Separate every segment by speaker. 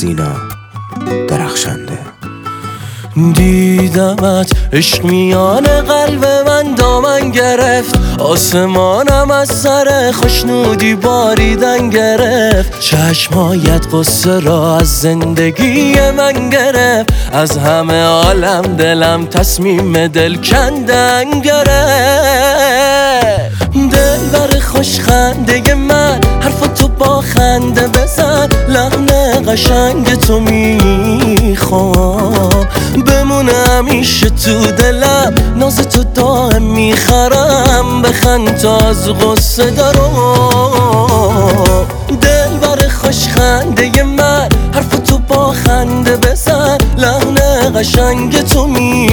Speaker 1: سینا درخشنده.
Speaker 2: دیدمت عشق میان قلب من دامن گرفت، آسمانم از سر خوشنودی باریدن گرفت. چشمایت قصه را از زندگی من گرفت، از همه عالم دلم تصمیم دل کندن گرفت. دلبر خوش خنده من حرف تو با خنده بزن، لحن قشنگ تو میخوام بمونه همیشه تو دلم، ناز تو دائم میخرم، بخند تا از غصه دارم. دلبر خوش خنده من حرف تو با خنده بزن، لحن قشنگ تو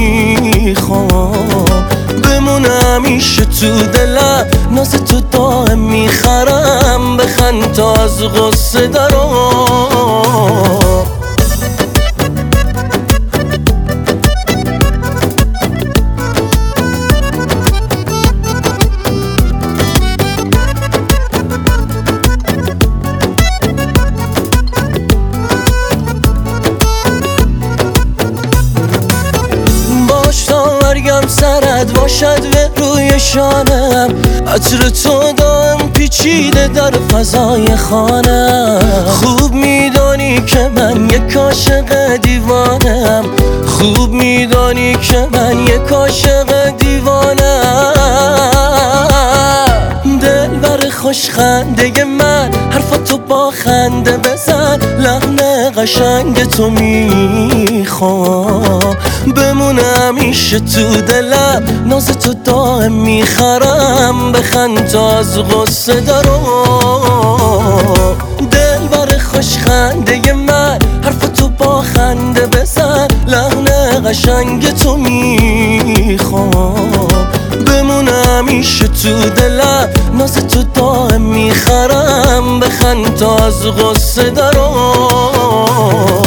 Speaker 2: میخوام بمونه همیشه تو دلم، ناز تو دائم میخرم، بخند تا از غصه دارم. مرگم سرت باشد به روی شانم، عطر تو دائم پیچیده در فضای خانم. خوب میدانی که من یک عاشق دیوانم، خوب میدانی که من یک عاشق دیوانم. دلبر خوش خنده من حرف تو با خنده بزن، لحن قشنگ تو میخوام بمونه همیشه تو دلم، ناز تو دائم میخرم، بخند تا از غصه دارم. دلبر خوش خنده من حرف تو با خنده بزن، لحن قشنگ تو میخوام بمونه همیشه تو دلم، ناز تو دائم میخرم، بخند تا از غصه دارم.